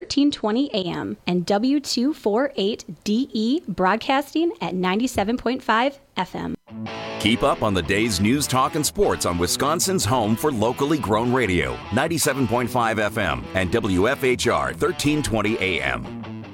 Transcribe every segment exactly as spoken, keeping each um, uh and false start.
thirteen twenty A M, and W two forty-eight D E broadcasting at ninety-seven point five F M. Keep up on the day's news, talk, and sports on Wisconsin's home for locally grown radio, ninety-seven point five F M and W F H R thirteen twenty A M.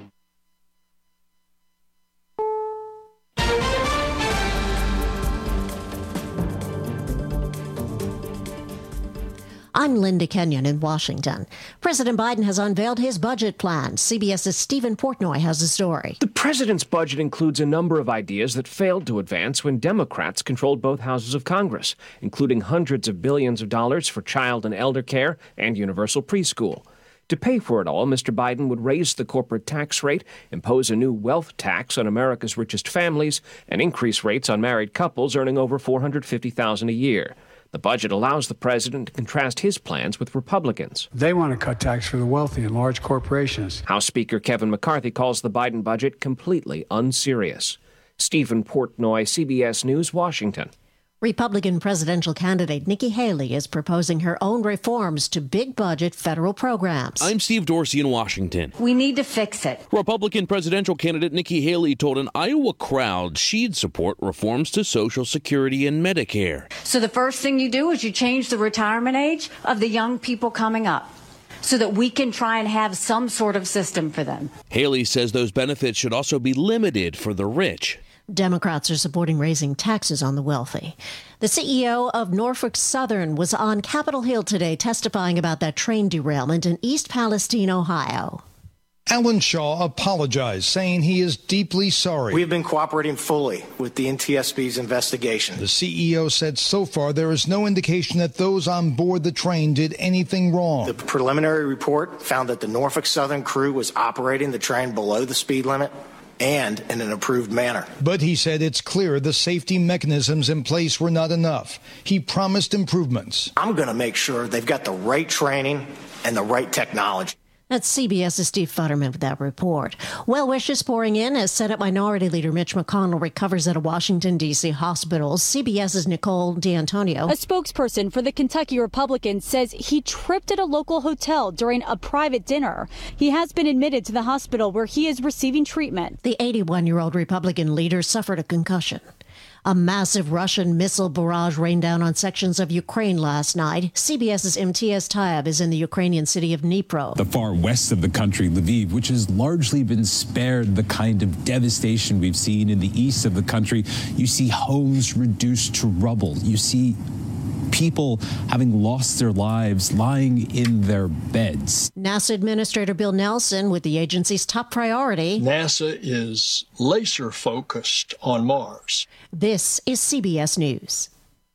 I'm Linda Kenyon in Washington. President Biden has unveiled his budget plan. CBS's Stephen Portnoy has the story. The president's budget includes a number of ideas that failed to advance when Democrats controlled both houses of Congress, including hundreds of billions of dollars for child and elder care and universal preschool. To pay for it all, Mister Biden would raise the corporate tax rate, impose a new wealth tax on America's richest families, and increase rates on married couples earning over four hundred fifty thousand dollars a year. The budget allows the president to contrast his plans with Republicans. They want to cut tax for the wealthy and large corporations. House Speaker Kevin McCarthy calls the Biden budget completely unserious. Stephen Portnoy, C B S News, Washington. Republican presidential candidate Nikki Haley is proposing her own reforms to big-budget federal programs. I'm Steve Dorsey in Washington. We need to fix it. Republican presidential candidate Nikki Haley told an Iowa crowd she'd support reforms to Social Security and Medicare. So the first thing you do is you change the retirement age of the young people coming up, so that we can try and have some sort of system for them. Haley says those benefits should also be limited for the rich. Democrats are supporting raising taxes on the wealthy. The C E O of Norfolk Southern was on Capitol Hill today testifying about that train derailment in East Palestine, Ohio. Alan Shaw apologized, saying he is deeply sorry. We have been cooperating fully with the N T S B's investigation. The C E O said so far there is no indication that those on board the train did anything wrong. The preliminary report found that the Norfolk Southern crew was operating the train below the speed limit and in an approved manner. But he said it's clear the safety mechanisms in place were not enough. He promised improvements. I'm going to make sure they've got the right training and the right technology. That's CBS's Steve Futterman with that report. Well wishes pouring in as Senate Minority Leader Mitch McConnell recovers at a Washington, D C hospital. CBS's Nicole D'Antonio. A spokesperson for the Kentucky Republicans says he tripped at a local hotel during a private dinner. He has been admitted to the hospital where he is receiving treatment. The eighty-one-year-old Republican leader suffered a concussion. A massive Russian missile barrage rained down on sections of Ukraine last night. CBS's Imtiaz Tyab is in the Ukrainian city of Dnipro. The far west of the country, Lviv, which has largely been spared the kind of devastation we've seen in the east of the country. You see homes reduced to rubble. You see people having lost their lives lying in their beds. NASA Administrator Bill Nelson with the agency's top priority. NASA is laser focused on Mars. This is C B S News.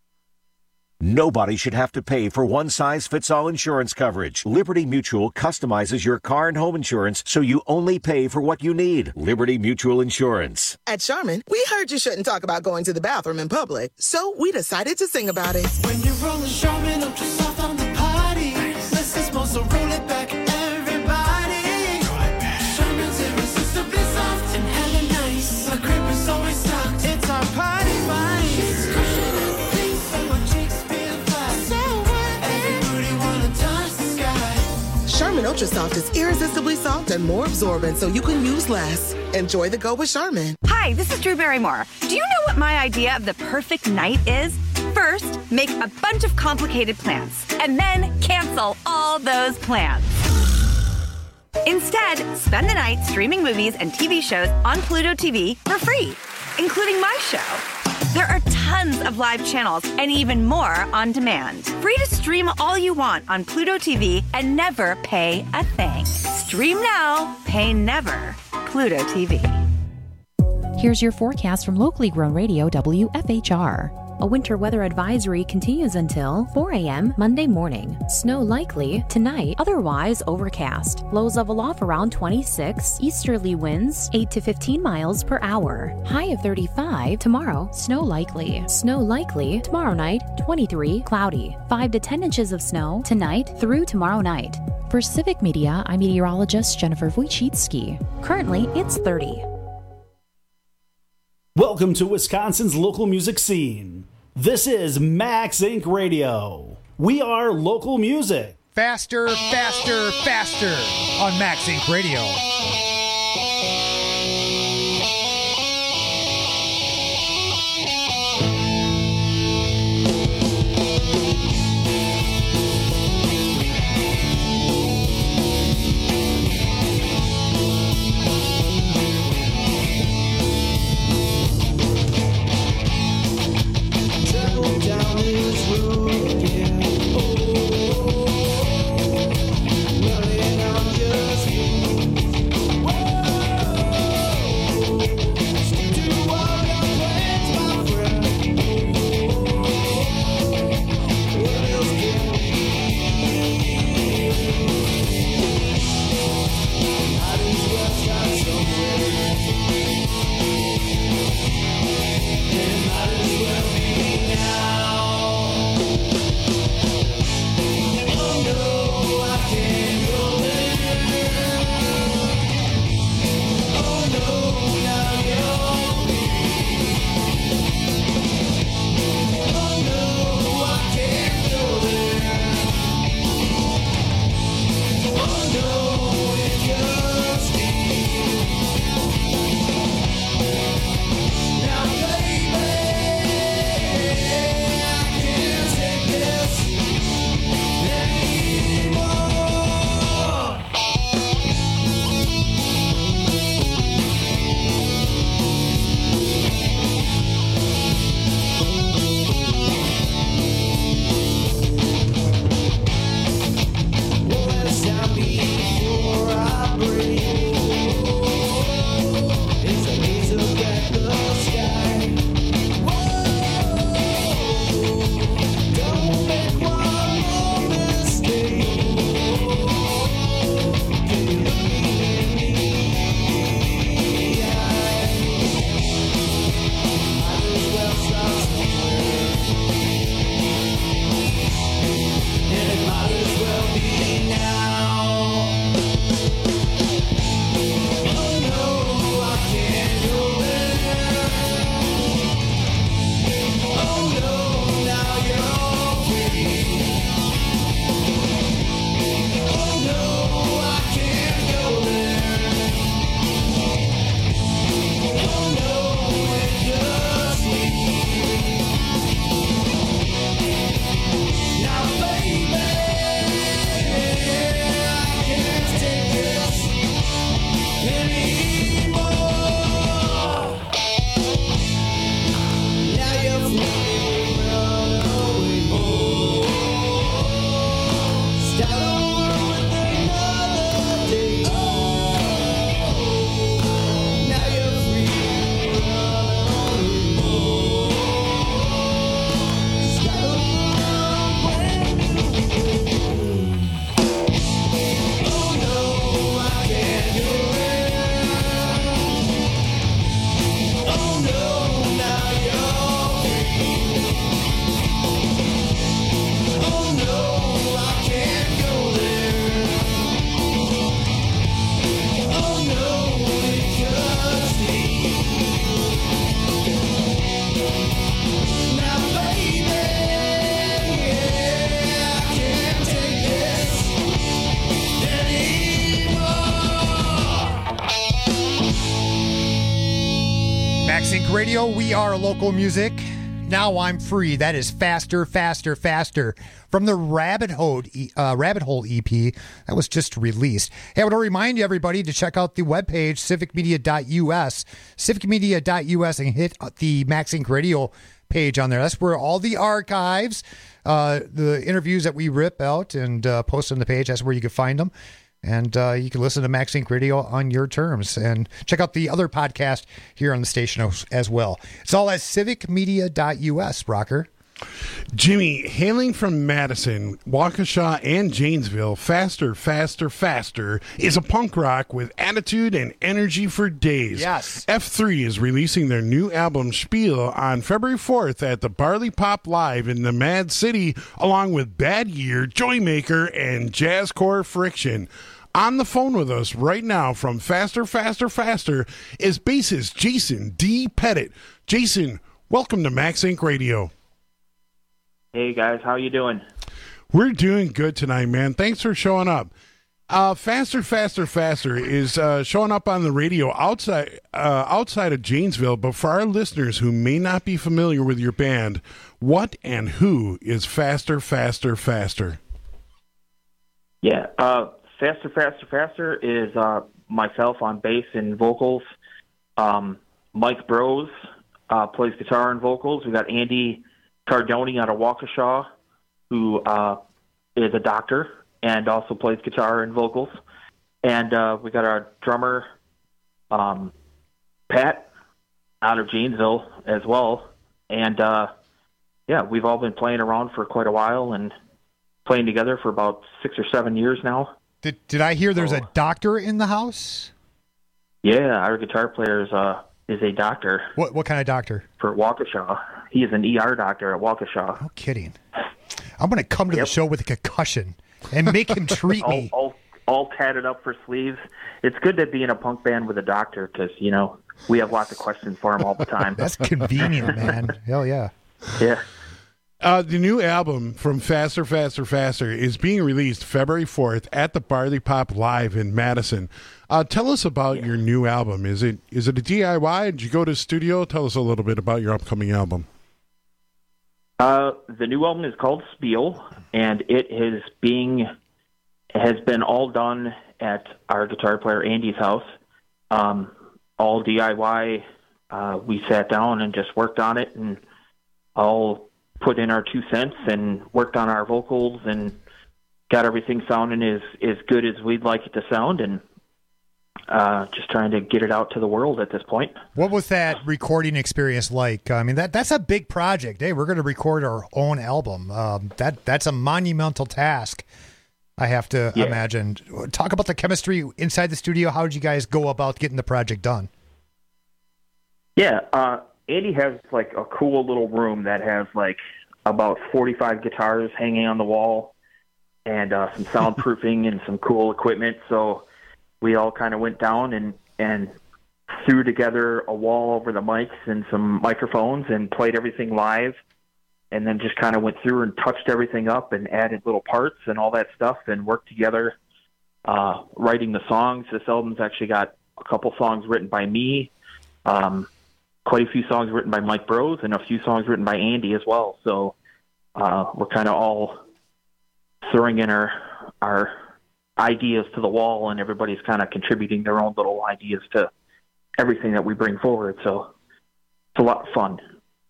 Nobody should have to pay for one-size-fits-all insurance coverage. Liberty Mutual customizes your car and home insurance so you only pay for what you need. Liberty Mutual Insurance. At Charmin, we heard you shouldn't talk about going to the bathroom in public, so we decided to sing about it. When you're rolling Charmin up to soft on the party, let's just supposed to roll it back, everybody. Charmin's irresistibly soft and hella nice. The grip is always stocked. It's our party vibe. It's cushioning things so much Shakespeare fly. So what? Everybody wanna touch the sky. Charmin Ultra Soft is irresistibly soft and more absorbent, so you can use less. Enjoy the go with Charmin. Hi, this is Drew Barrymore. Do you know what my idea of the perfect night is? First, make a bunch of complicated plans, and then cancel all those plans. Instead, spend the night streaming movies and T V shows on Pluto T V for free, including my show. There are tons of live channels and even more on demand. Free to stream all you want on Pluto T V and never pay a thing. Stream now, pay never. Pluto T V. Here's your forecast from locally grown radio W F H R. A winter weather advisory continues until four a.m. Monday morning. Snow likely tonight, otherwise overcast. Lows level off around twenty-six. Easterly winds eight to fifteen miles per hour. High of thirty-five tomorrow. Snow likely. Snow likely tomorrow night, twenty-three. Cloudy. five to ten inches of snow tonight through tomorrow night. For Civic Media, I'm meteorologist Jennifer Wojcicki. Currently, it's thirty. Welcome to Wisconsin's local music scene. This is Max Incorporated. Radio. We are local music. Faster, Faster, Faster on Max Inc Radio. Down this road again. Oh, running on just you. Whoa, stick to all your plans, my friend. What else can we? Might as well start somewhere. And might as well be now. Radio, we are local music. Now I'm free. That is Faster, Faster, Faster from the Rabbit Hole, uh, Rabbit Hole E P that was just released. Hey, I want to remind you, everybody, to check out the webpage, civic media dot U S, civic media dot U S, and hit the Max Inc Radio page on there. That's where all the archives, uh, the interviews that we rip out and uh, post on the page, that's where you can find them. And uh, you can listen to Max Inc Radio on your terms. And check out the other podcast here on the station as, as well. It's all at civic media dot U S, Rocker. Jimmy, hailing from Madison, Waukesha, and Janesville, Faster, Faster, Faster is a punk rock with attitude and energy for days. Yes. F three is releasing their new album Spiel on February fourth at the Barley Pop Live in the Mad City, along with Bad Year, Joymaker, and Jazzcore Friction. On the phone with us right now from Faster, Faster, Faster is bassist Jason D. Pettit. Jason, welcome to Max Inc Radio. Hey guys, how you doing? We're doing good tonight, man. Thanks for showing up. Uh, Faster, Faster, Faster is uh, showing up on the radio outside uh, outside of Janesville. But for our listeners who may not be familiar with your band, what and who is Faster, Faster, Faster? Yeah, uh, Faster, Faster, Faster is uh, myself on bass and vocals. Um, Mike Bros uh, plays guitar and vocals. We got Andy Cardoni out of Waukesha, who uh, is a doctor and also plays guitar and vocals. And uh, we got our drummer, um, Pat, out of Janesville as well. And, uh, yeah, we've all been playing around for quite a while and playing together for about six or seven years now. Did Did I hear there's So- a doctor in the house? Yeah, our guitar player is, uh, is a doctor. What What kind of doctor? For Waukesha. He is an E R doctor at Waukesha. No kidding. I'm going to come to Yep. the show with a concussion and make him treat all, me. all, all tatted up for sleeves. It's good to be in a punk band with a doctor because, you know, we have lots of questions for him all the time. That's convenient, man. Hell yeah. Yeah. Uh, the new album from Faster, Faster, Faster is being released February fourth at the Barley Pop Live in Madison. Uh, tell us about yeah. your new album. Is it is it a D I Y? Did you go to the studio? Tell us a little bit about your upcoming album. Uh, the new album is called Spiel, and it is being has been all done at our guitar player Andy's house. Um, all D I Y. Uh, we sat down and just worked on it, and all put in our two cents and worked on our vocals and got everything sounding as as good as we'd like it to sound, and uh, just trying to get it out to the world at this point. What was that recording experience like? I mean, that that's a big project. Hey, we're going to record our own album. Um, that that's a monumental task, I have to Yeah. imagine. Talk about the chemistry inside the studio. How did you guys go about getting the project done? Yeah, uh, Andy has like a cool little room that has like about forty-five guitars hanging on the wall and uh, some soundproofing and some cool equipment. So we all kind of went down and, and threw together a wall over the mics and some microphones and played everything live, and then just kind of went through and touched everything up and added little parts and all that stuff and worked together uh, writing the songs. This album's actually got a couple songs written by me, um, quite a few songs written by Mike Bros, and a few songs written by Andy as well. So uh, we're kind of all throwing in our our ideas to the wall, and everybody's kind of contributing their own little ideas to everything that we bring forward. So it's a lot of fun.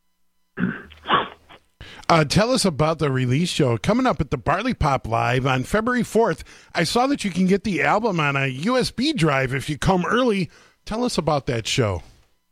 Uh, tell us about the release show coming up at the Barley Pop Live on February fourth. I saw that you can get the album on a U S B drive if you come early. Tell us about that show.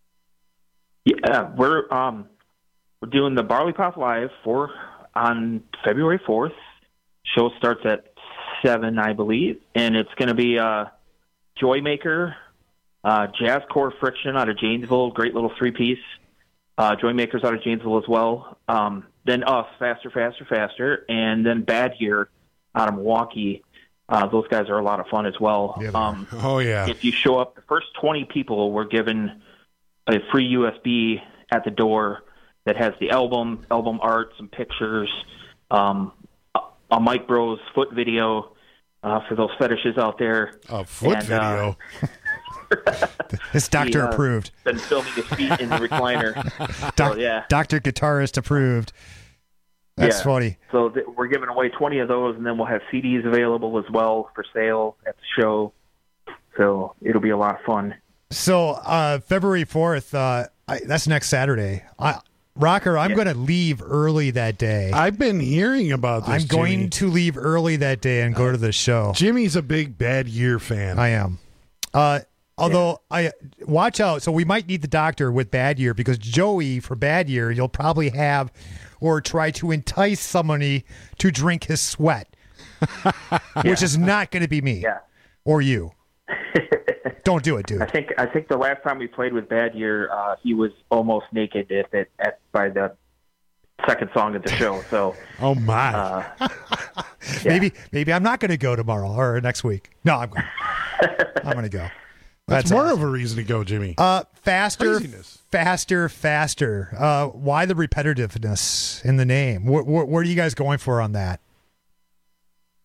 Yeah, we're um we're doing the Barley Pop Live for on February fourth. Show starts at seven, I believe, and it's going to be uh, Joymaker, uh, Jazz Core Friction out of Janesville, great little three piece. Uh, Joymakers out of Janesville as well. Um, then us, Faster, Faster, Faster, and then Bad Year out of Milwaukee. Uh, those guys are a lot of fun as well. Yeah, um, oh yeah. If you show up, the first twenty people were given a free U S B at the door that has the album, album art, some pictures, um, a, a Mike Bros foot video uh, for those fetishes out there. A foot And, video. Uh, This doctor he, uh, approved. Been filming his feet in the recliner. Doc- so, yeah. Doctor Guitarist approved. That's Yeah. funny. So th- we're giving away twenty of those, and then we'll have C Ds available as well for sale at the show. So it'll be a lot of fun. So uh, February fourth, uh, I, that's next Saturday. I, Rocker, I'm going to leave early that day. I've been hearing about this. I'm going Jimmy. to leave early that day and go to the show. Jimmy's a big Bad Year fan. I am. Uh, although, I watch out. So we might need the doctor with Bad Year, because Joey, for Bad Year, you'll probably have or try to entice somebody to drink his sweat, which is not going to be me Yeah. or you. Don't do it, dude. I think I think the last time we played with Bad Year, uh, he was almost naked at, at, at by the second song of the show. So, oh my, uh, Maybe maybe I'm not going to go tomorrow or next week. No, I'm going. I'm going to go. That's, That's more awesome. of a reason to go, Jimmy. Uh, faster, Craziness. faster, faster. Uh, why the repetitiveness in the name? What, what, what are you guys going for on that?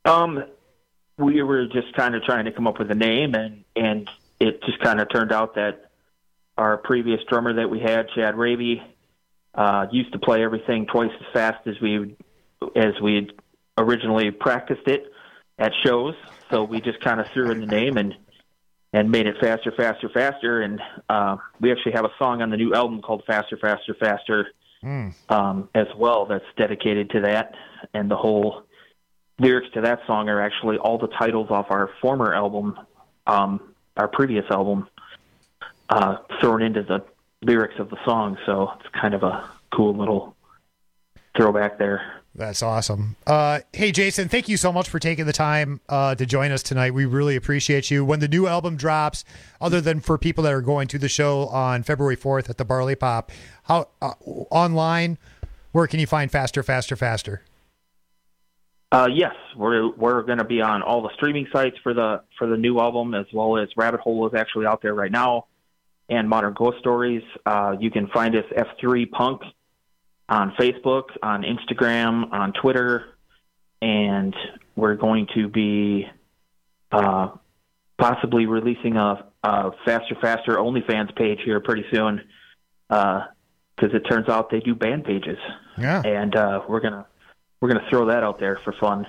Um, we were just kind of trying to come up with a name, and, and it just kind of turned out that our previous drummer that we had, Chad Raby, uh, used to play everything twice as fast as we as we had originally practiced it at shows. So we just kind of threw in the name and and made it faster, faster, faster. And uh, we actually have a song on the new album called Faster, Faster, Faster Mm. um, as well that's dedicated to that. And the whole lyrics to that song are actually all the titles off our former album, um, our previous album, uh, thrown into the lyrics of the song. So it's kind of a cool little throwback there. That's awesome. Uh, hey, Jason, thank you so much for taking the time uh, to join us tonight. We really appreciate you. When the new album drops, other than for people that are going to the show on February fourth at the Barley Pop, how uh, online, where can you find Faster, Faster, Faster? Uh, yes, we're we're going to be on all the streaming sites for the for the new album, as well as Rabbit Hole is actually out there right now, and Modern Ghost Stories. Uh, you can find us F three Punk on Facebook, on Instagram, on Twitter, and we're going to be uh, possibly releasing a, a Faster Faster OnlyFans page here pretty soon, because uh, it turns out they do band pages. Yeah, and uh, we're gonna we're gonna throw that out there for fun.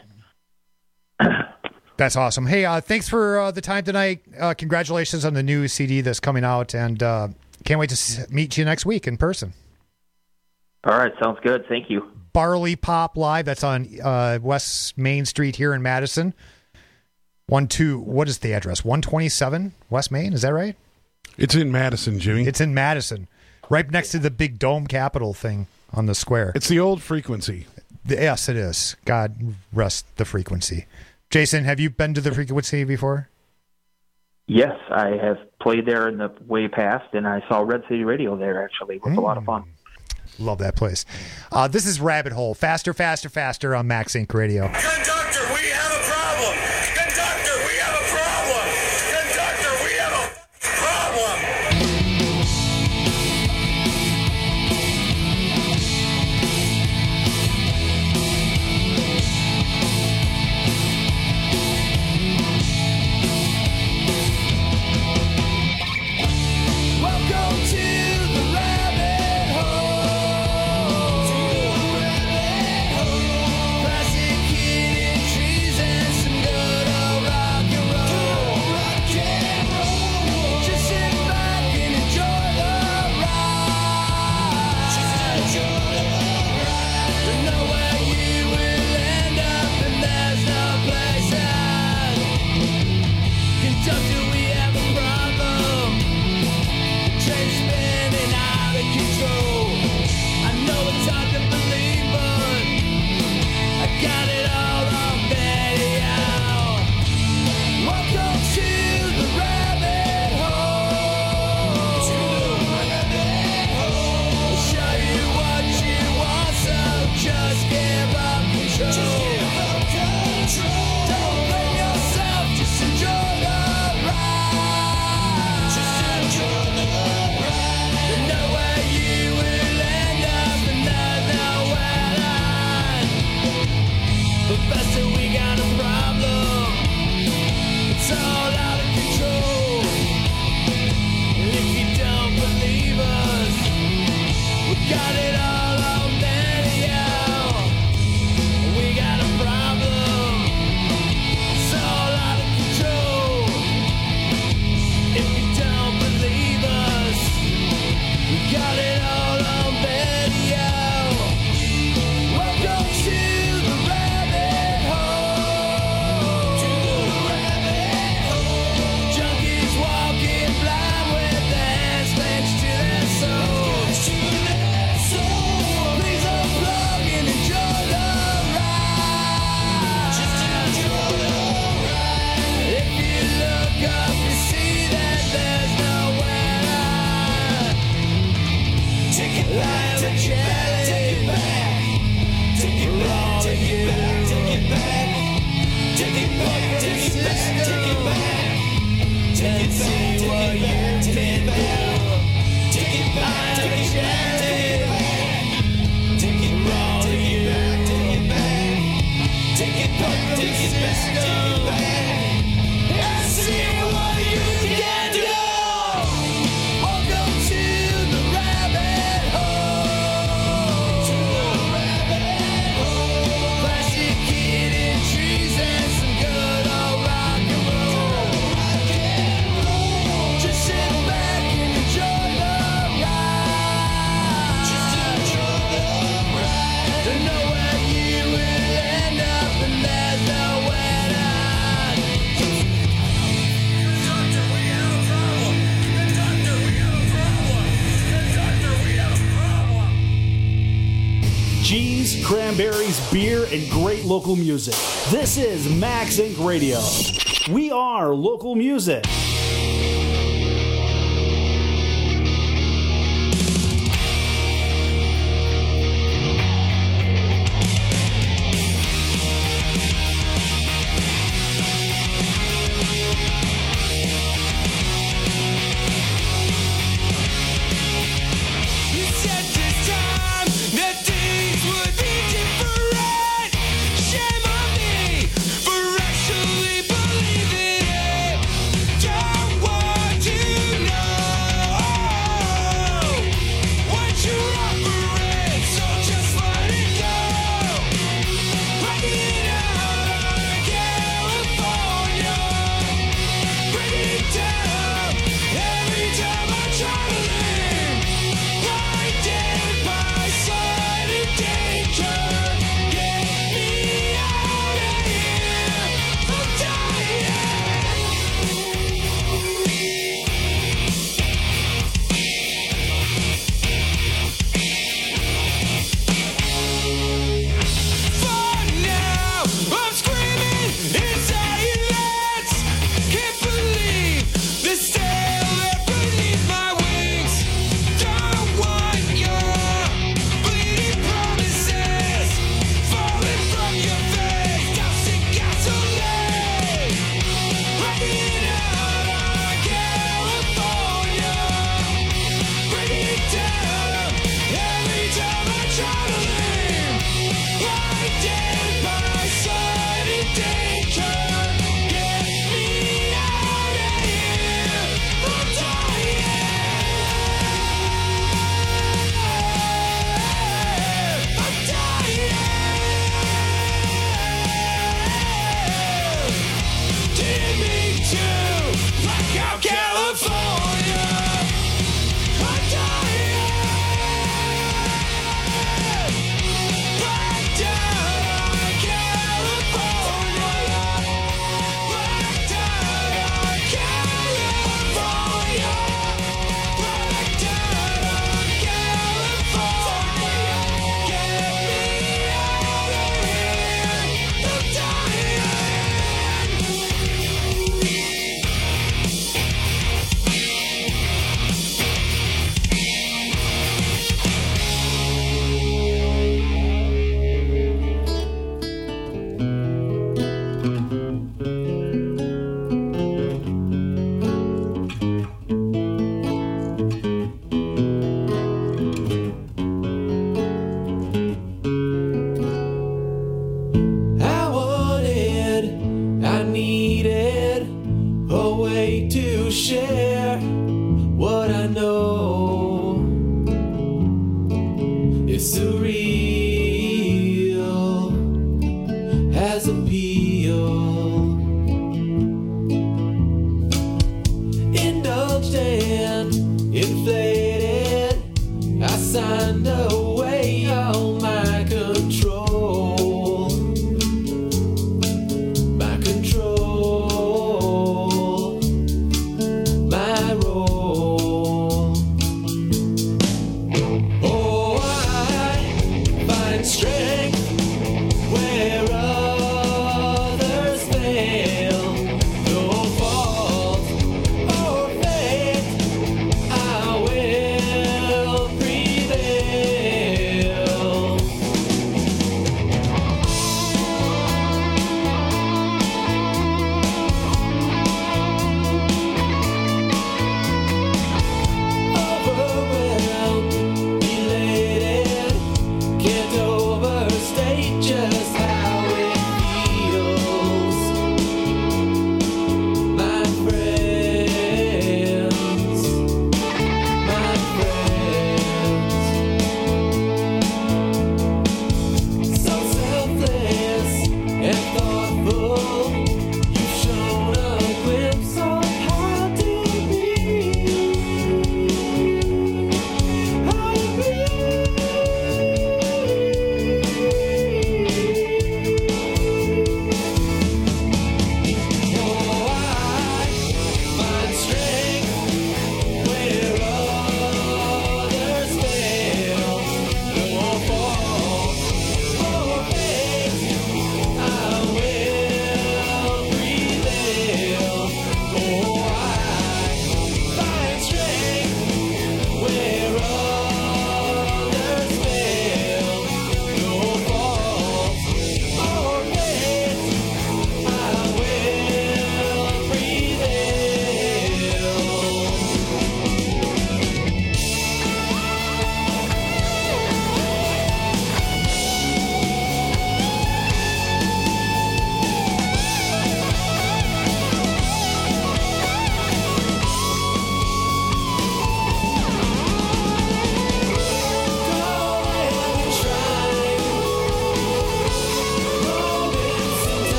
That's awesome. Hey, uh, thanks for uh, the time tonight. Uh, congratulations on the new C D that's coming out, and uh, can't wait to s- meet you next week in person. All right, sounds good. Thank you. Barley Pop Live. That's on uh, West Main Street here in Madison. One two. What is the address? One twenty seven West Main. Is that right? It's in Madison, Jimmy. It's in Madison, right next to the big dome Capitol thing on the square. It's the old Frequency. Yes, it is. God rest the Frequency. Jason, have you been to the Frequency before? Yes, I have played there in the way past, and I saw Red City Radio there. Actually, it was mm. a lot of fun. Love that place. Uh, this is Rabbit Hole. Faster, faster, faster on Max Inc Radio. Conductor, we have a problem. Conductor, we have a problem. Conductor, we have a problem. Welcome to the rabbit hole. To the rabbit hole. Classic Kid Blues, cranberries, beer, and great local music. This is Max Incorporated. Radio. We are local music.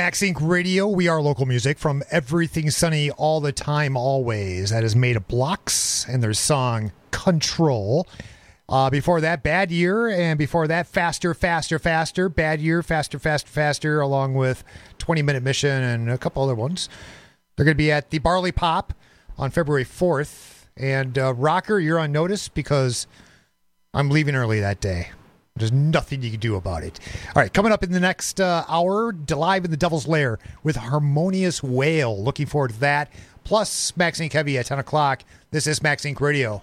Max Incorporated. Radio. We are local music from Everything Sunny All the Time Always. That is Made of Blocks and their song Control. Uh, before that, Bad Year, and before that, Faster, Faster, Faster. Bad Year, Faster, Faster, Faster, along with twenty minute Mission and a couple other ones. They're going to be at the Barley Pop on February fourth. And uh, Rocker, you're on notice because I'm leaving early that day. There's nothing you can do about it. All right, coming up in the next uh, hour, live in the Devil's Lair with Harmonious Whale. Looking forward to that. Plus, Max Inc Heavy at ten o'clock. This is Max Inc Radio.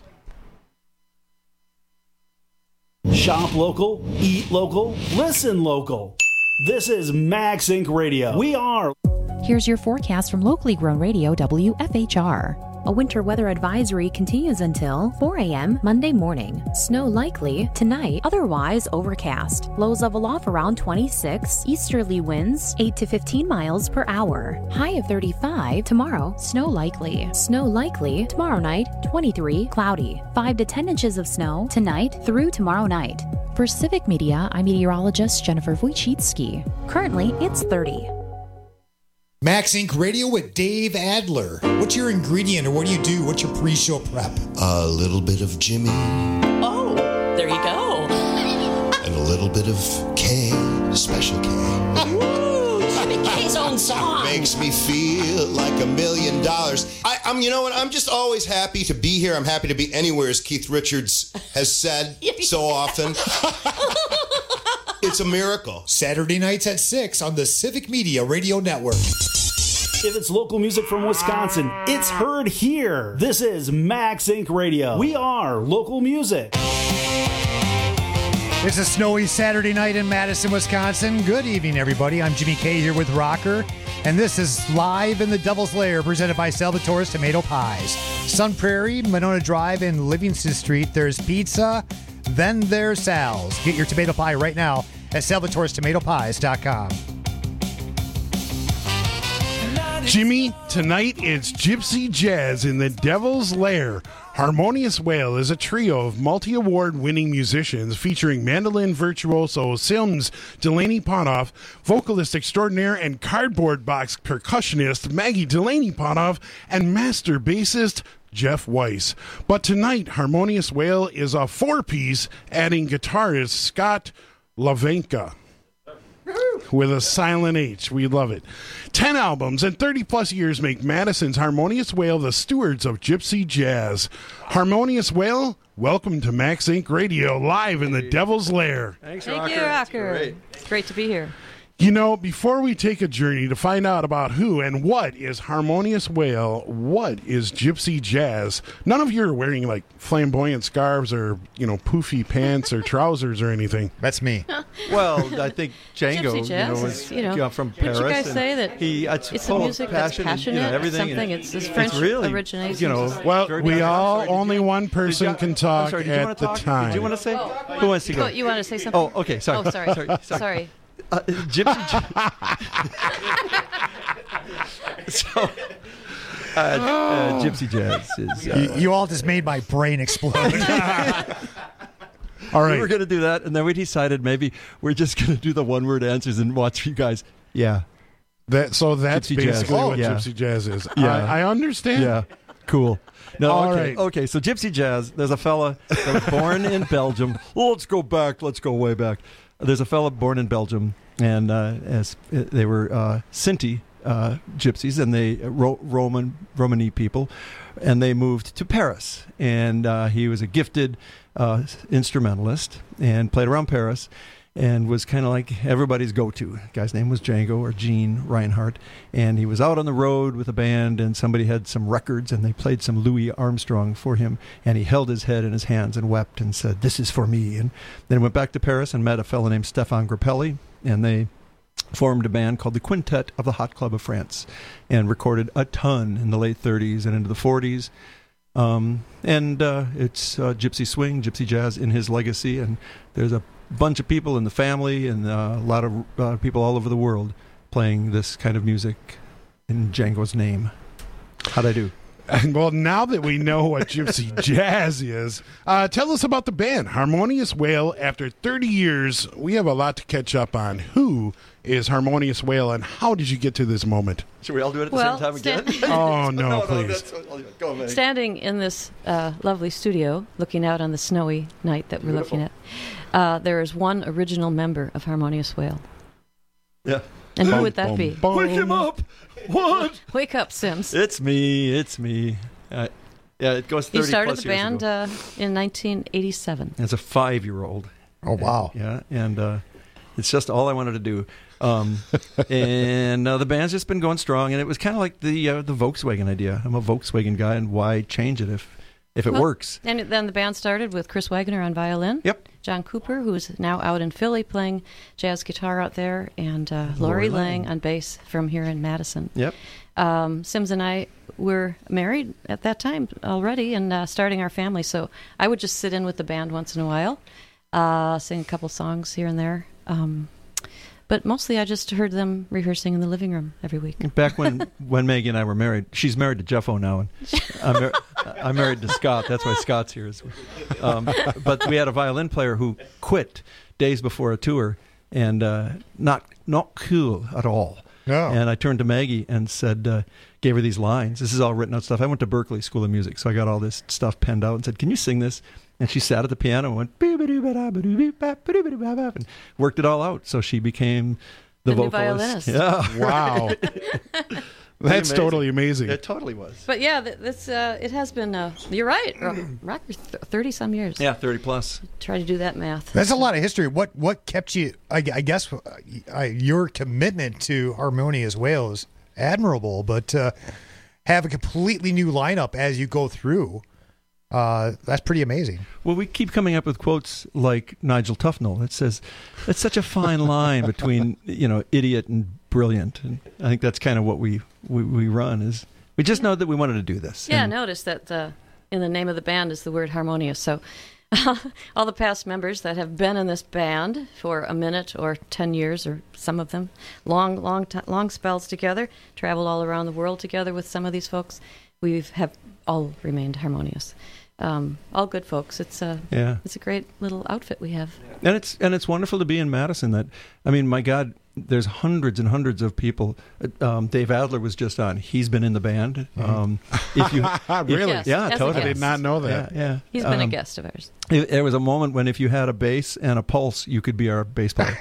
Shop local, eat local, listen local. This is Max Inc Radio. We are. Here's your forecast from locally grown radio W F H R. A winter weather advisory continues until four a.m. Monday morning. Snow likely tonight, otherwise overcast. Lows level off around twenty-six. Easterly winds eight to fifteen miles per hour. High of thirty-five. Tomorrow, snow likely. Snow likely tomorrow night, twenty-three. Cloudy. five to ten inches of snow tonight through tomorrow night. For Civic Media, I'm meteorologist Jennifer Wojcicki. Currently, it's thirty. Max Incorporated. Radio with Dave Adler. What's your ingredient or what do you do? What's your pre-show prep? A little bit of Jimmy. Oh, there you go. And a little bit of K, Special K. Ooh, Jimmy K's own song. Makes me feel like a million dollars. I, I'm, you know what? I'm just always happy to be here. I'm happy to be anywhere, as Keith Richards has said so often. It's a miracle. Saturday nights at six on the Civic Media Radio Network. If it's local music from Wisconsin, it's heard here. This is Max Inc Radio. We are local music. It's a snowy Saturday night in Madison, Wisconsin. Good evening, everybody. I'm Jimmy K here with Rocker, and this is Live in the Devil's Lair, presented by Salvatore's Tomato Pies. Sun Prairie, Monona Drive, and Livingston Street. There's pizza, then there's Sal's. Get your tomato pie right now at salvatore's tomato pies dot com. Jimmy, tonight it's Gypsy Jazz in the Devil's Lair. Harmonious Whale is a trio of multi-award winning musicians featuring mandolin virtuoso Sims Delaney Potoff, vocalist extraordinaire and cardboard box percussionist Maggie Delaney Potoff, and master bassist Jeff Weiss. But tonight, Harmonious Whale is a four-piece, adding guitarist Scott Lavenka with a silent H. We love it. Ten albums and thirty-plus years make Madison's Harmonious Whale the stewards of Gypsy Jazz. Harmonious Whale, welcome to Max Inc Radio, live in the Devil's Lair. Thanks, Thank Rocker. you, Rocker. Great. It's great to be here. You know, before we take a journey to find out about who and what is Harmonious Whale, what is Gypsy Jazz, none of you are wearing, like, flamboyant scarves or, you know, poofy pants or trousers or anything. That's me. Well, I think Django, Gypsy Jazz, you know, was you know, from Paris. Didn't you guys say that he, it's, it's full a music of passion that's passionate, and, you know, everything. something, and it's, it's French it's really, originations. You know, well, we all, sorry, only you, one person you, can talk sorry, at the talk? time. Did you want to say? Oh. Who wants to go? Oh, you want to say something? Oh, okay, sorry. Oh, sorry. sorry. sorry. sorry. Uh, Gypsy so, uh, uh, Gypsy Jazz is... Uh, you, you all just made my brain explode. All right. We were going to do that, and then we decided maybe we're just going to do the one-word answers and watch you guys. Yeah. That So that's Gypsy basically jazz. what Oh, yeah. Gypsy Jazz is. Yeah. I, I understand. Yeah. Cool. No, All okay. right. Okay, so Gypsy Jazz, there's a fella that was born in Belgium. Oh, let's go back. Let's go way back. There's a fella born in Belgium, and uh, as they were uh, Sinti uh, gypsies, and they Ro- Roman Romani people, and they moved to Paris. And uh, he was a gifted uh, instrumentalist and played around Paris, and was kind of like everybody's go-to. The guy's name was Django or Gene Reinhardt, and he was out on the road with a band, and somebody had some records, and they played some Louis Armstrong for him, and he held his head in his hands and wept and said, "This is for me." And then went back to Paris and met a fellow named Stéphane Grappelli, and they formed a band called the Quintet of the Hot Club of France, and recorded a ton in the late thirties and into the forties. Um, and uh, it's uh, gypsy swing, gypsy jazz in his legacy, and there's a bunch of people in the family and uh, a lot of uh, people all over the world playing this kind of music in Django's name. How'd I do? Well, now that we know what Gypsy Jazz is, uh, tell us about the band, Harmonious Whale. After thirty years, we have a lot to catch up on. Who is Harmonious Whale, and how did you get to this moment? Should we all do it at the Well, same time stand- again? Oh, no, no, please. that's- go on, Meg. Standing in this uh, lovely studio, looking out on the snowy night that we're Beautiful. looking at, uh, there is one original member of Harmonious Whale. Yeah. And who Bum, would that bum, be? bum. Wake him up! What? Wake up, Sims. It's me. It's me. Uh, yeah, it goes He thirty started plus the years band ago. uh, in nineteen eighty-seven. As a five-year-old. Oh, wow. Yeah, and uh, it's just all I wanted to do. Um, and uh, the band's just been going strong, and it was kind of like the uh, the Volkswagen idea. I'm a Volkswagen guy, and why change it if if it Well, works? And then the band started with Chris Wagner on violin. Yep. John Cooper, who's now out in Philly playing jazz guitar out there, and uh, Lori Lori Lang. Lang on bass from here in Madison. Yep. Um, Sims and I were married at that time already and uh, starting our family, so I would just sit in with the band once in a while, uh, sing a couple songs here and there. Um, but mostly I just heard them rehearsing in the living room every week. Back when, when Maggie and I were married, she's married to Jeffo now, and I'm, mar- I'm married to Scott. That's why Scott's here. Um, but we had a violin player who quit days before a tour, and uh, not not cool at all. No. And I turned to Maggie and said, uh, gave her these lines. This is all written out stuff. I went to Berkeley School of Music, so I got all this stuff penned out and said, "Can you sing this?" And she sat at the piano and went and worked it all out. So she became the, The new vocalist. violinist. Yeah. Wow. That's amazing. totally amazing. It totally was. But yeah, th- this uh, it has been. Uh, you're right, Rocker. Thirty some years. Yeah, thirty plus. Try to do that math. That's a lot of history. What what kept you? I, I guess uh, I, your commitment to Harmonious Whale is admirable, but uh, have a completely new lineup as you go through. Uh, that's pretty amazing. Well, we keep coming up with quotes like Nigel Tufnell. It says, "It's such a fine line between you know idiot and brilliant." And I think that's kind of what we, we, we run. Is we just know that we wanted to do this. Yeah, And- notice that uh, in the name of the band is the word harmonious. So all the past members that have been in this band for a minute or ten years, or some of them, long, long, t- long spells together, traveled all around the world together with some of these folks. We have all remained harmonious. Um, all good folks. It's a Yeah. it's a great little outfit we have. And it's and it's wonderful to be in Madison. That I mean, my God, there's hundreds and hundreds of people. Um, Dave Adler was just on. He's been in the band. Um, if you Really? Yes, yeah, as a totally. I did not know that. Yeah, yeah. He's been a Um, guest of ours. it- There was a moment when if you had a bass and a pulse, you could be our bass player.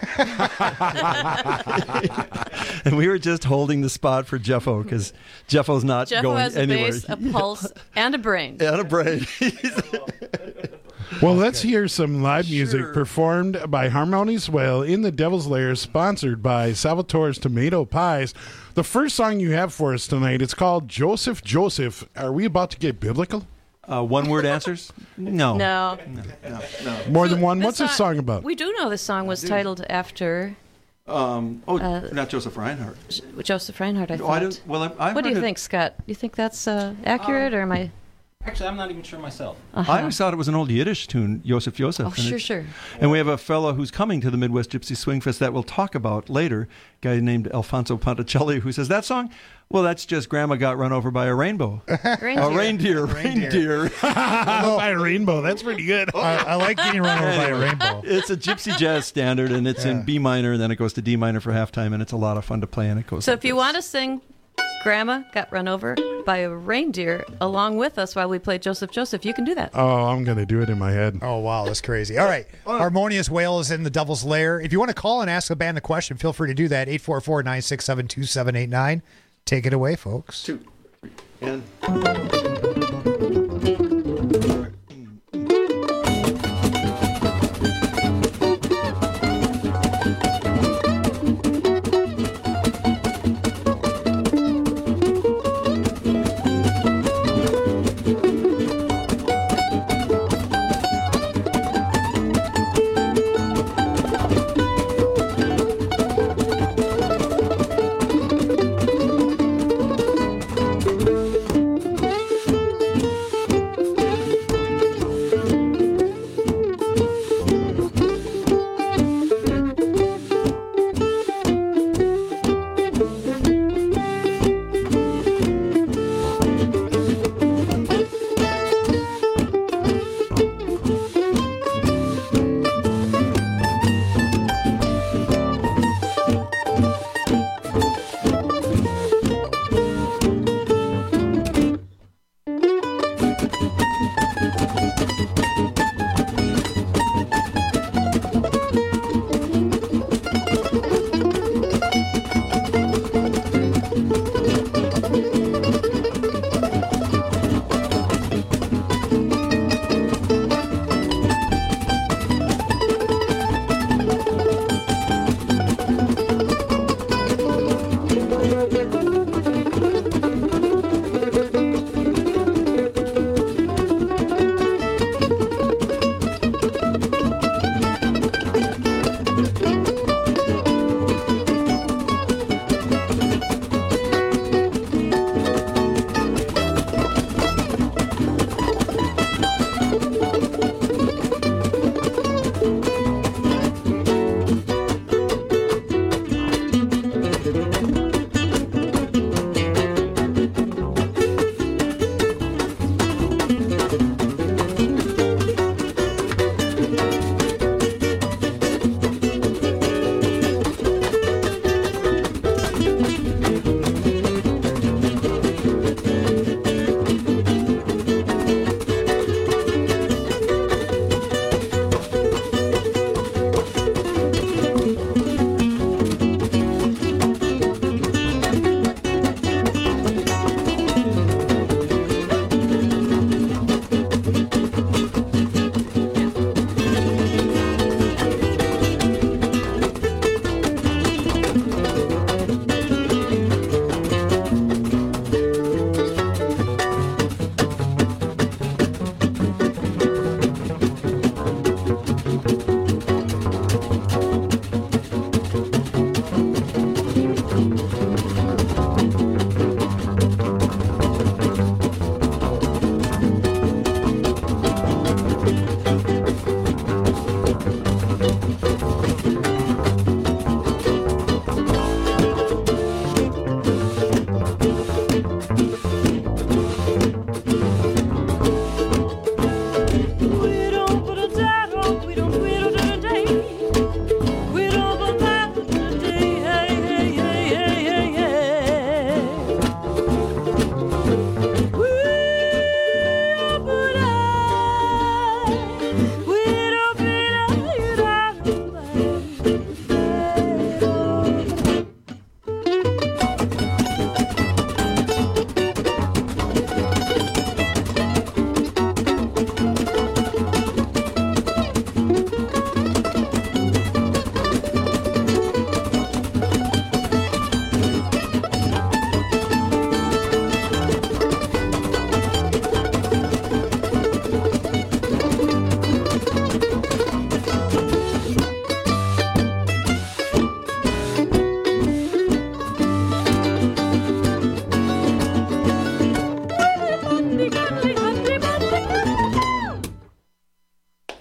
And we were just holding the spot for Jeffo because Jeffo's not Jeffo going has a anywhere. bass, a pulse, and a brain. And a brain. Well, let's hear some live music performed by Harmonious Whale in the Devil's Lair, sponsored by Salvatore's Tomato Pies. The first song you have for us tonight, it's called Joseph Joseph. Are we about to get biblical? Uh, one word answers? No. No. No. no. More than one? This What's this song about? We do know this song was do. titled after Um, oh, Uh, not Joseph Reinhardt. Joseph Reinhardt, I Oh, thought. I don't- well, I- I've what do you heard it- think, Scott? Do you think that's uh, accurate, or am I... Actually, I'm not even sure myself. Uh-huh. I always thought it was an old Yiddish tune, Yosef Yosef. Oh, and sure, it- sure. And we have a fellow who's coming to the Midwest Gypsy Swing Fest that we'll talk about later, a guy named Alfonso Ponticelli, who says, that song, well, that's just Grandma got run over by a rainbow. Reindeer. A reindeer. Reindeer. By a rainbow. That's pretty good. I, I like getting run over by a rainbow. It's a gypsy jazz standard, and it's in B minor, and then it goes to D minor for halftime, and it's a lot of fun to play, and it goes So like if you this. want to sing Grandma Got Run Over by a Reindeer along with us while we play Joseph Joseph, you can do that. Oh, I'm going to do it in my head. Oh, wow, that's crazy. All right. Harmonious Whale is in the Devil's Lair. If you want to call and ask the band the question, feel free to do that. eight four four, nine six seven, two seven eight nine. Take it away, folks. Two, three, and...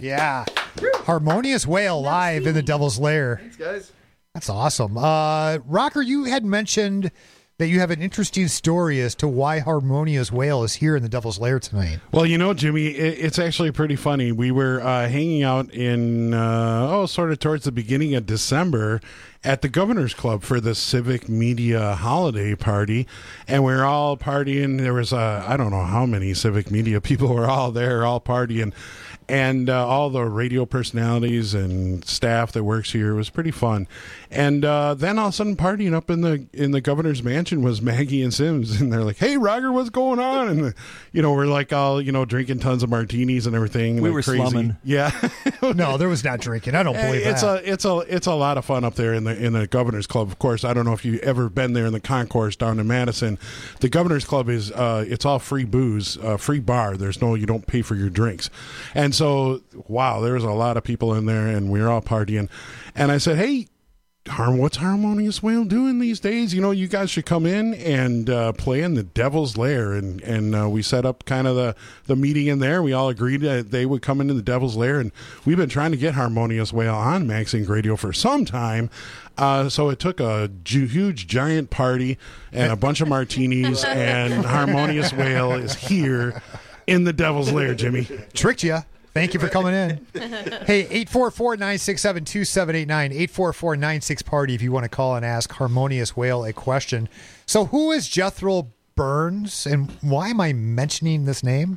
Yeah. Harmonious Whale live in the Devil's Lair. Thanks, guys. That's awesome. Uh, Rocker, you had mentioned that you have an interesting story as to why Harmonious Whale is here in the Devil's Lair tonight. Well, you know, Jimmy, it, it's actually pretty funny. We were uh, hanging out in, uh, oh, sort of towards the beginning of December at the Governor's Club for the Civic Media Holiday Party, and we were all partying. There was, uh, I don't know how many Civic Media people were all there, all partying, and uh, all the radio personalities and staff that works here. It was pretty fun. And uh, then all of a sudden, partying up in the in the Governor's Mansion was Maggie and Sims, and they're like, "Hey, Roger, what's going on?" And you know, we're like all you know drinking tons of martinis and everything. We like were crazy. slumming. Yeah. No, there was not drinking. I don't believe it's that. a it's a it's a lot of fun up there in the in the Governor's Club. Of course, I don't know if you've ever been there in the concourse down in Madison. The Governor's Club is uh, it's all free booze, uh, free bar. There's no you don't pay for your drinks, and so wow, there was a lot of people in there, and we were all partying. And I said, hey, Harm, what's Harmonious Whale doing these days? You know, you guys should come in and uh, play in the Devil's Lair. And, and uh, we set up kind of the, the meeting in there. We all agreed that they would come into the Devil's Lair. And we've been trying to get Harmonious Whale on Max Inc Radio for some time. Uh, so it took a ju- huge, giant party and a bunch of martinis. And Harmonious Whale is here in the Devil's Lair, Jimmy. Tricked you. Thank you for coming in. Hey, eight four four, nine six seven, two seven eight nine, eight four four, nine six party if you want to call and ask Harmonious Whale a question. So who is Jethro Burns, and why am I mentioning this name?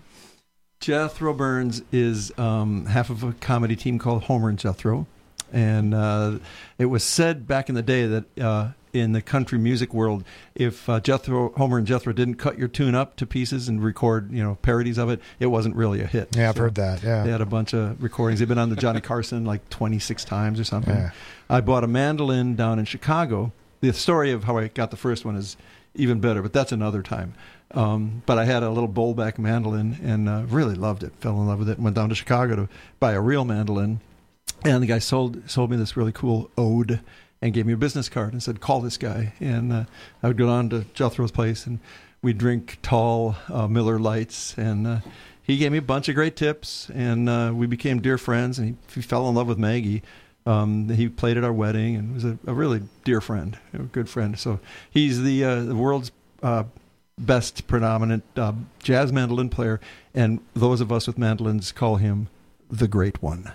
Jethro Burns is um, half of a comedy team called Homer and Jethro. And uh, it was said back in the day that uh, in the country music world, if uh, Jethro, Homer and Jethro didn't cut your tune up to pieces and record, you know, parodies of it, it wasn't really a hit. Yeah, I've so heard that. Yeah, they had a bunch of recordings. They've been on the Johnny Carson like twenty-six times or something. Yeah. I bought a mandolin down in Chicago. The story of how I got the first one is even better, but that's another time. Um, but I had a little bowlback mandolin and uh, really loved it. Fell in love with it. Went down to Chicago to buy a real mandolin. And the guy sold sold me this really cool ode and gave me a business card and said, call this guy. And uh, I would go down to Jethro's place and we'd drink tall uh, Miller Lights. And uh, he gave me a bunch of great tips. And uh, we became dear friends. And he, he fell in love with Maggie. Um, he played at our wedding and was a, a really dear friend, a good friend. So he's the, uh, the world's uh, best predominant uh, jazz mandolin player. And those of us with mandolins call him the Great One.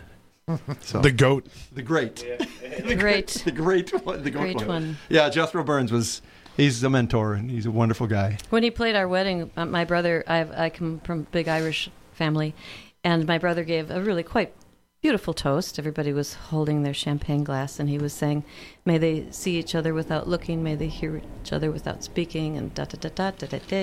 So, the goat, the great, the great, the great one, the great one. one. Yeah, Jethro Burns was. He's a mentor and he's a wonderful guy. When he played our wedding, uh, my brother, I've, I come from a big Irish family, and my brother gave a really quite beautiful toast. Everybody was holding their champagne glass, and he was saying, "May they see each other without looking. May they hear each other without speaking." And da da da da da da da.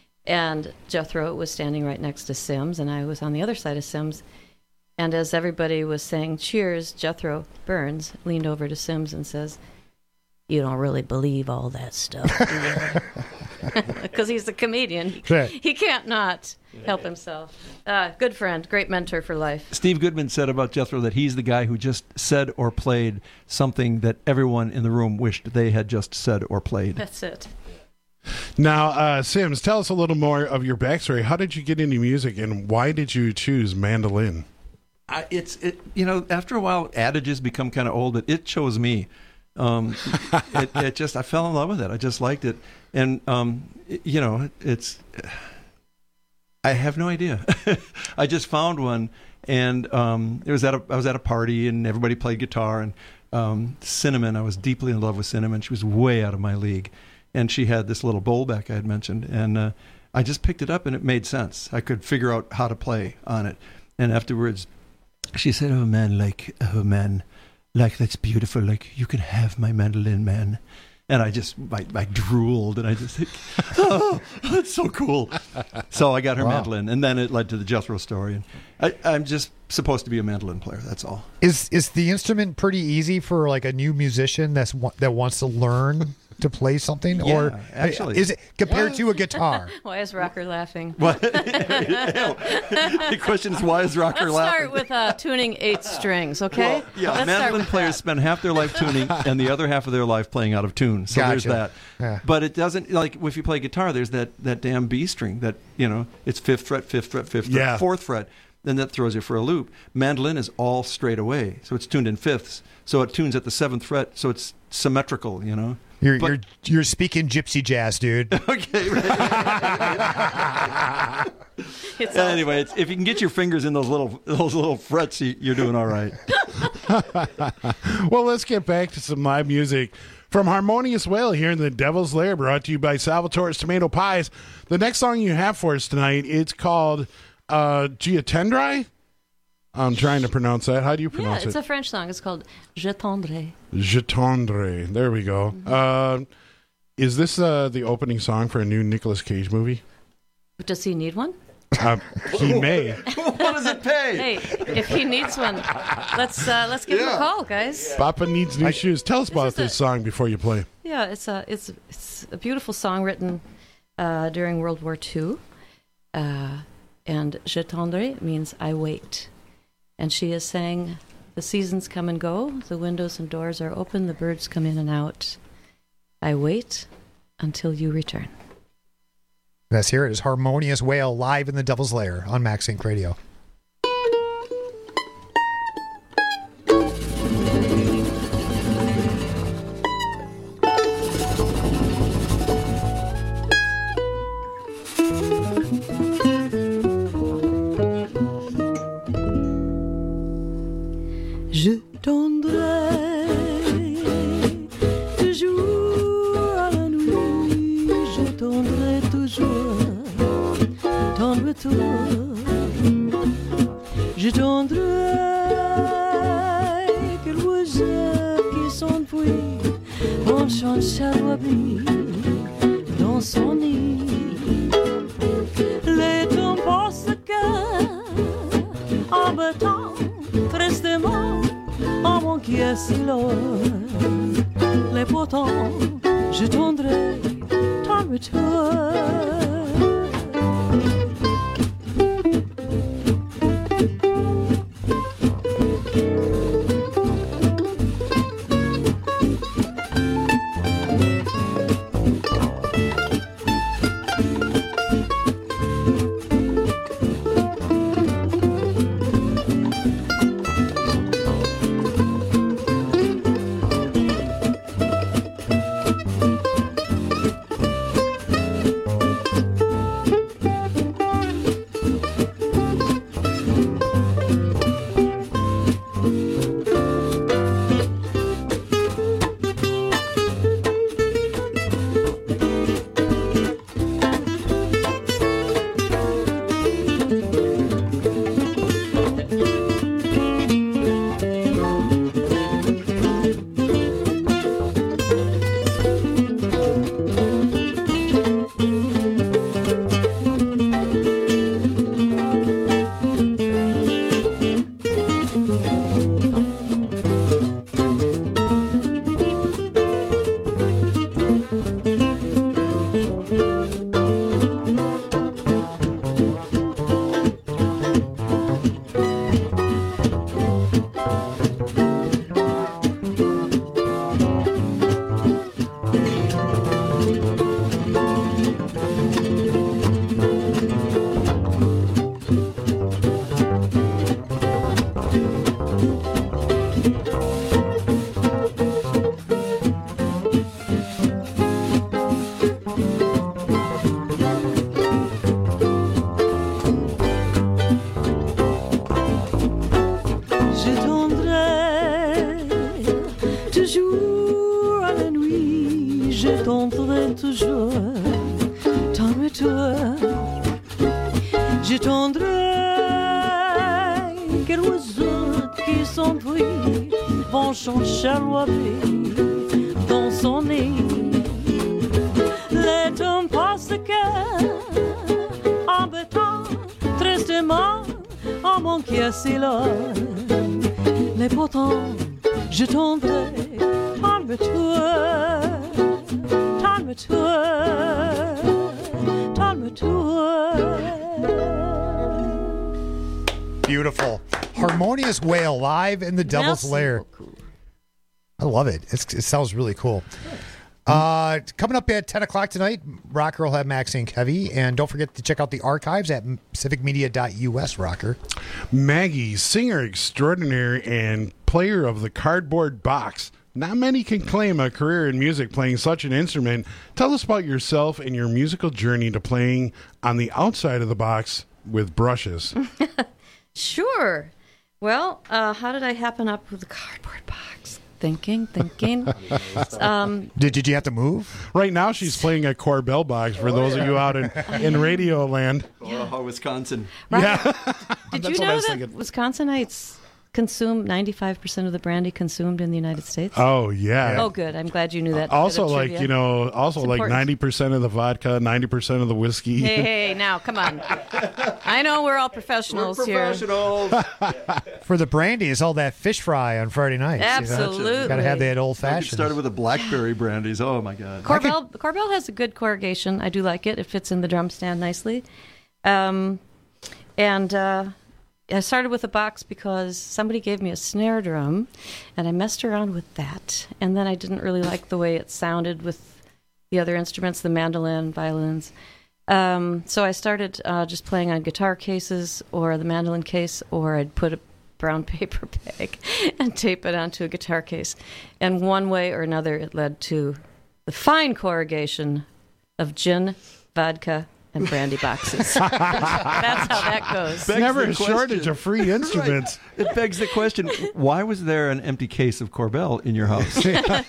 And Jethro was standing right next to Sims, and I was on the other side of Sims. And as everybody was saying cheers, Jethro Burns leaned over to Sims and says, "You don't really believe all that stuff, do you?" Because he's a comedian. He, Right. he can't not help himself. Uh, good friend, great mentor for life. Steve Goodman said about Jethro that he's the guy who just said or played something that everyone in the room wished they had just said or played. That's it. Now, uh, Sims, tell us a little more of your backstory. How did you get into music, and why did you choose mandolin? I, it's it you know after a while adages become kind of old, but it chose me. Um, it, it just I fell in love with it. I just liked it, and um, it, you know it's I have no idea. I just found one, and um, it was at a I was at a party, and everybody played guitar, and um, Cinnamon. I was deeply in love with Cinnamon. She was way out of my league, and she had this little bowlback I had mentioned, and uh, I just picked it up, and it made sense. I could figure out how to play on it, and afterwards. She said, "Oh man, like oh man, like that's beautiful. Like you can have my mandolin, man." And I just I, I drooled, and I just think, "Oh, that's so cool." So I got her Wow. mandolin, and then it led to the Jethro story. And I, I'm just supposed to be a mandolin player. That's all. Is is the instrument pretty easy for like a new musician that's wa- that wants to learn to play something, Yeah, or actually. is it compared to a guitar? Why is Rocker laughing? What? The question is, why is Rocker Let's laughing? start with uh, tuning eight strings, okay? Well, yeah, Let's start mandolin with players that. spend half their life tuning and the other half of their life playing out of tune. So there's Gotcha. that. Yeah. But it doesn't, like if you play guitar, there's that, that damn B string that, you know, it's fifth fret, fifth fret, fifth Yeah. fret, fourth fret. then that throws you for a loop. Mandolin is all straight away, so it's tuned in fifths. So it tunes at the seventh fret, so it's symmetrical, you know. You're But- you're you're speaking gypsy jazz, dude. Okay. It's all- Anyway, it's, if you can get your fingers in those little those little frets, you, you're doing all right. Well, let's get back to some live music from Harmonious Whale here in the Devil's Lair, brought to you by Salvatore's Tomato Pies. The next song you have for us tonight, it's called uh, Giatendrai. I'm trying to pronounce that. How do you Yeah, pronounce it's it? a French song. It's called Je Tendrai. Giatendrai. There we go. Mm-hmm. Uh, is this uh, the opening song for a new Nicolas Cage movie? Does he need one? Uh, he may. What does it pay? Hey, if he needs one, let's uh, let's give him a call, guys. Papa needs new shoes. Tell us about is this a- song before you play. Yeah, it's a it's it's a beautiful song written uh, during World War Two, uh, and Je tendrai means I wait, and she is saying the seasons come and go, the windows and doors are open, the birds come in and out. I wait until you return. Let's hear it. It's Harmonious Whale live in the Devil's Lair on Max Inc Radio. Je tendrai toujours à la nuit, je tendrai toujours, tendre-toi. Je tendrai que l'oiseau qui s'enfuit en chante chalouabie dans son nid. Les temps passent en battant tristement en mon qui est si loin. Les pourtant, je tendrai ton retour. t'entendrai toujours ton retour. Je tendrai que l'oiseau qui s'enfuit vont chanter dans son nid. Les temps passent en bêtant tristement en manquant si loin. Mais pourtant, je tendrai ton retour, ton retour, ton retour. Beautiful. Harmonious Whale live in the Devil's Merci Lair. beaucoup. I love it. It's, it sounds really cool. Uh, coming up at ten o'clock tonight, Rocker will have Max and Kevy. And don't forget to check out the archives at civic media dot U S, Rocker. Maggie, singer extraordinaire and player of the cardboard box. Not many can claim a career in music playing such an instrument. Tell us about yourself and your musical journey to playing on the outside of the box with brushes. Sure. Well, uh, how did I happen up with the cardboard box? Thinking, thinking. um, did, did you have to move? Right now she's playing a Corbell box for oh, those yeah. of you out in, in radio land. Yeah. Oh, Wisconsin. Right. Yeah. Did you know that thinking. Wisconsinites consume ninety-five percent of the brandy consumed in the United States? Oh, yeah. Oh, good. I'm glad you knew that. Also, like, you know, also it's like important. ninety percent of the vodka, ninety percent of the whiskey. Hey, hey, now, come on. I know we're all professionals we're professionals. here. For the brandy, it's all that fish fry on Friday nights. Absolutely. You know? Got to have that old-fashioned. It started with the blackberry brandies. Oh, my God. Corbell, could... Corbell has a good corrugation. I do like it. It fits in the drum stand nicely. Um, and... Uh, I started with a box because somebody gave me a snare drum, and I messed around with that. And then I didn't really like the way it sounded with the other instruments, the mandolin, violins. Um, so I started uh, just playing on guitar cases or the mandolin case, or I'd put a brown paper bag and tape it onto a guitar case. And one way or another, it led to the fine corrugation of gin, vodka, and brandy boxes. That's how that goes. Begs Never a shortage of free instruments. Right. It begs the question, why was there an empty case of Corbell in your house?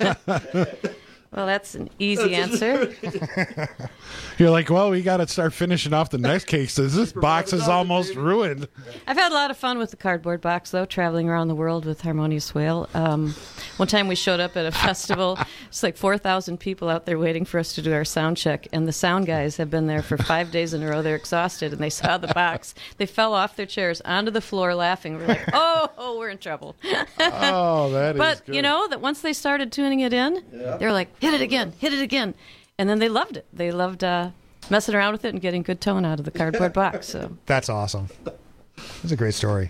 Well, that's an easy answer. You're like, well, we got to start finishing off the next cases. This box is almost ruined. I've had a lot of fun with the cardboard box, though, traveling around the world with Harmonious Whale. Um, one time we showed up at a festival. It's like four thousand people out there waiting for us to do our sound check, and the sound guys have been there for five days in a row. They're exhausted, and they saw the box. They fell off their chairs onto the floor laughing. We're like, oh, oh we're in trouble. Oh, that but, is good. But, you know, that once they started tuning it in, yeah. they were like, hit it again, hit it again. And then they loved it. They loved uh, messing around with it and getting good tone out of the cardboard box. So that's awesome. That's a great story.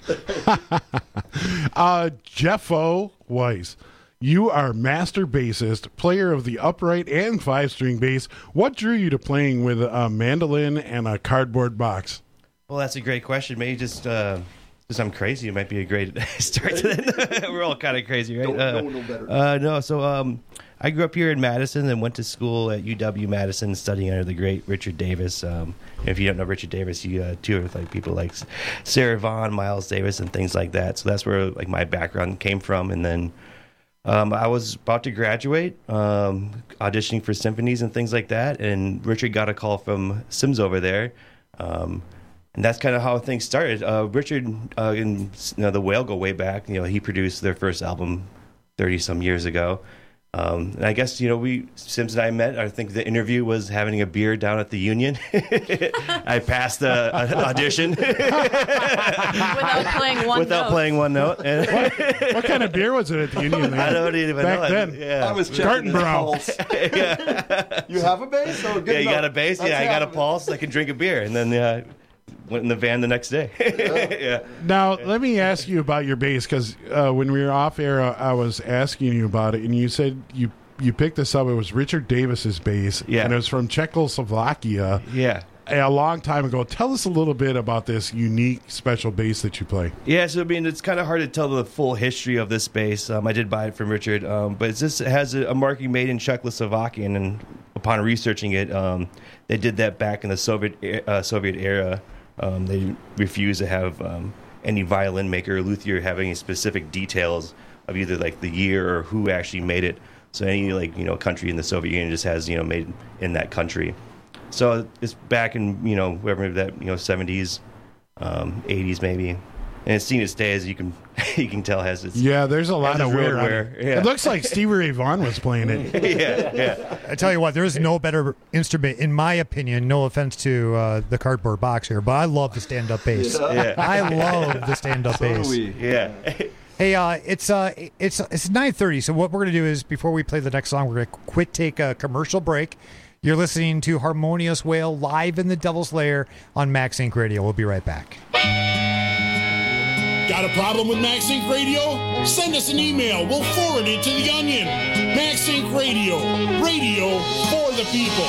uh, Jeffo Weiss, you are master bassist, player of the upright and five-string bass. What drew you to playing with a mandolin and a cardboard box? Well, that's a great question. Maybe just uh, because I'm crazy, it might be a great start to that. We're all kind of crazy, right? Don't, uh, don't know better. Uh, no, so... Um, I grew up here in Madison and went to school at U W-Madison studying under the great Richard Davis. Um, if you don't know Richard Davis, you uh, toured with like people like Sarah Vaughan, Miles Davis, and things like that. So that's where like my background came from. And then um, I was about to graduate, um, auditioning for symphonies and things like that. And Richard got a call from Sims over there. Um, and that's kind of how things started. Uh, Richard uh, and you know, the Whale go way back. You know, he produced their first album thirty some years ago. Um, and I guess, you know, we, Sims and I met, I think the interview was having a beer down at the Union. I passed the uh, audition. Without playing one Without note. playing one note. what, what kind of beer was it at the Union? I don't even Back know. then. Yeah. I was checking his Brown. pulse. Yeah. You have a bass? Oh, good yeah, you enough. got a bass? That's yeah, I got a happening. pulse. I can drink a beer. And then uh, went in the van the next day. yeah. Now, let me ask you about your bass, because uh, when we were off air, uh, I was asking you about it, and you said you you picked this up. It was Richard Davis's bass, yeah. and it was from Czechoslovakia. Yeah. A long time ago. Tell us a little bit about this unique, special bass that you play. Yeah, so I mean, it's kind of hard to tell the full history of this bass. Um, I did buy it from Richard, um, but it's just, it has a, a marking made in Czechoslovakia, and upon researching it, um, they did that back in the Soviet uh, Soviet era. Um, they refused to have um, any violin maker or luthier have any specific details of either like the year or who actually made it. So any like you know country in the Soviet Union just has you know made in that country. So it's back in you know whatever that you know seventies, um, eighties maybe, and it's seen its day as you can you can tell has its yeah. There's a lot has of its wear. road wear. It. Yeah. It looks like Stevie Ray Vaughan was playing it. yeah, yeah. I tell you what, there is no better instrument, in my opinion. No offense to uh, the cardboard box here, but I love the stand-up bass. Yeah. I love the stand-up So bass. do we. Yeah. Hey, uh, it's uh, it's it's nine thirty. So what we're gonna do is before we play the next song, we're gonna quit, take a commercial break. You're listening to Harmonious Whale live in the Devil's Lair on Max Inc Radio. We'll be right back. Got a problem with MaxSync Radio? Send us an email. We'll forward it to the Onion. MaxSync Radio. Radio for the people.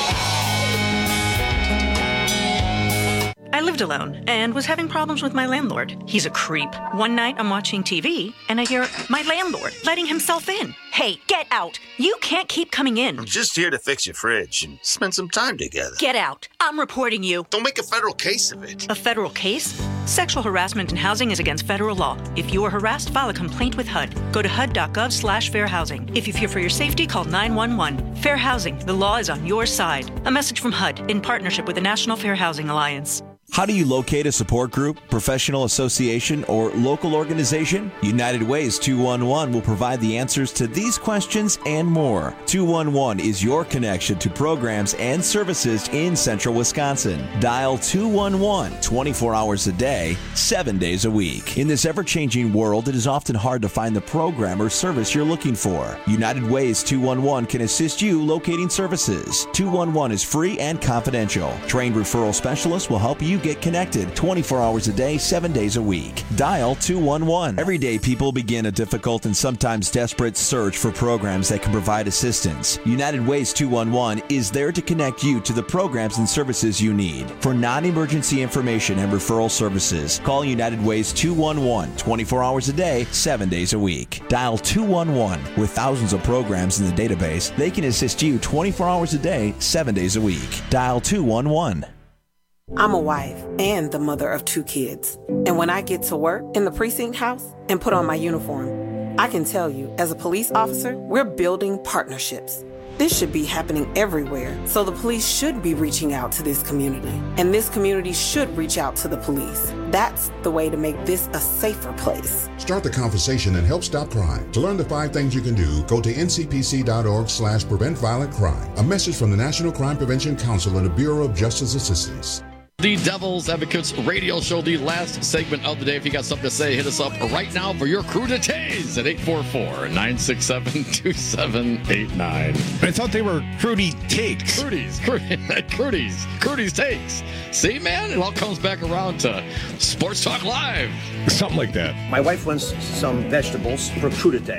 I lived alone and was having problems with my landlord. He's a creep. One night I'm watching T V and I hear my landlord letting himself in. Hey, get out. You can't keep coming in. I'm just here to fix your fridge and spend some time together. Get out. I'm reporting you. Don't make a federal case of it. A federal case? Sexual harassment in housing is against federal law. If you are harassed, file a complaint with H U D. Go to H U D dot gov slash fair housing. If you fear for your safety, call nine one one. Fair Housing. The law is on your side. A message from H U D in partnership with the National Fair Housing Alliance. How do you locate a support group, professional association, or local organization? United Ways two one one will provide the answers to these questions and more. two one one is your connection to programs and services in central Wisconsin. Dial two one one twenty-four hours a day, seven days a week. In this ever-changing world, it is often hard to find the program or service you're looking for. United Ways two one one can assist you locating services. two one one is free and confidential. Trained referral specialists will help you get connected twenty-four hours a day, seven days a week. Dial two one one. Every day, people begin a difficult and sometimes desperate search for programs that can provide assistance. United Ways two one one is there to connect you to the programs and services you need. For non-emergency information and referral services, call United Ways two one one twenty-four hours a day, seven days a week. Dial two one one. With thousands of programs in the database, they can assist you twenty-four hours a day, seven days a week. Dial two one one. I'm a wife and the mother of two kids. And when I get to work in the precinct house and put on my uniform, I can tell you, as a police officer, we're building partnerships. This should be happening everywhere, so the police should be reaching out to this community. And this community should reach out to the police. That's the way to make this a safer place. Start the conversation and help stop crime. To learn the five things you can do, go to N C P C dot org slash prevent violent crime. A message from the National Crime Prevention Council and the Bureau of Justice Assistance. The Devil's Advocates radio show, the last segment of the day. If you got something to say, hit us up right now for your crudités at eight four four, nine six seven, two seven eight nine. I thought they were Crudy Takes. Crudies, Crudies, Crudies Takes. See, man, it all comes back around to Sports Talk Live. Something like that. My wife wants some vegetables for crudité.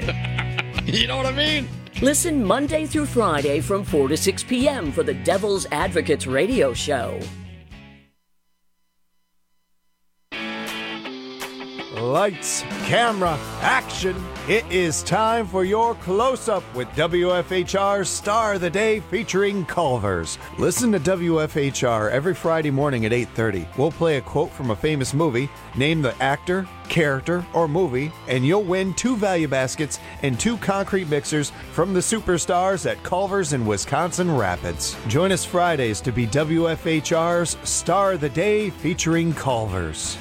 You know what I mean? Listen Monday through Friday from four to six p.m. for the Devil's Advocates radio show. Lights, camera, action. It is time for your close-up with W F H R's Star of the Day featuring Culver's. Listen to W F H R every Friday morning at eight thirty. We'll play a quote from a famous movie, name the actor, character, or movie, and you'll win two value baskets and two concrete mixers from the superstars at Culver's in Wisconsin Rapids. Join us Fridays to be W F H R's Star of the Day featuring Culver's.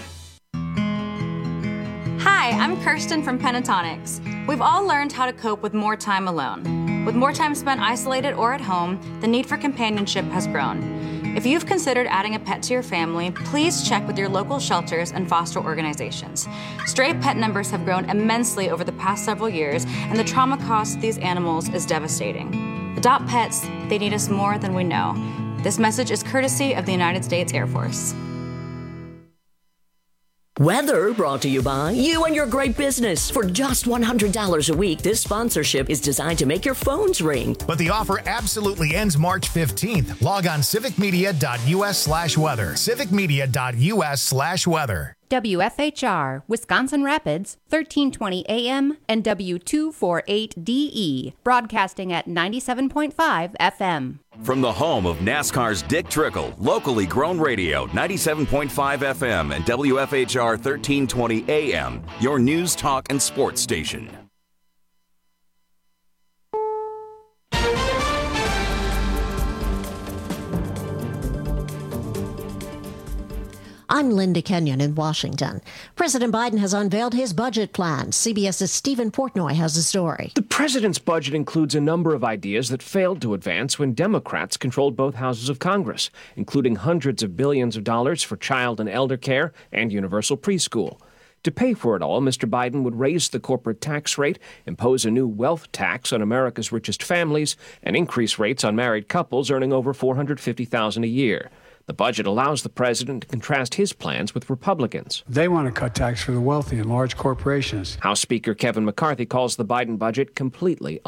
Hi, I'm Kirsten from Pentatonics. We've all learned how to cope with more time alone. With more time spent isolated or at home, the need for companionship has grown. If you've considered adding a pet to your family, please check with your local shelters and foster organizations. Stray pet numbers have grown immensely over the past several years, and the trauma caused to these animals is devastating. Adopt pets, they need us more than we know. This message is courtesy of the United States Air Force. Weather brought to you by you and your great business. For just one hundred dollars a week, this sponsorship is designed to make your phones ring. But the offer absolutely ends March fifteenth. Log on civicmedia.us slash weather. civicmedia.us slash weather. W F H R, Wisconsin Rapids, thirteen twenty A M and W two forty-eight D E, broadcasting at ninety-seven point five F M. From the home of NASCAR's Dick Trickle, locally grown radio, ninety-seven point five F M and W F H R thirteen twenty A M, your news, talk, and sports station. I'm Linda Kenyon in Washington. President Biden has unveiled his budget plan. CBS's Stephen Portnoy has the story. The president's budget includes a number of ideas that failed to advance when Democrats controlled both houses of Congress, including hundreds of billions of dollars for child and elder care and universal preschool. To pay for it all, Mister Biden would raise the corporate tax rate, impose a new wealth tax on America's richest families, and increase rates on married couples earning over four hundred fifty thousand dollars a year. The budget allows the president to contrast his plans with Republicans. They want to cut tax for the wealthy and large corporations. House Speaker Kevin McCarthy calls the Biden budget completely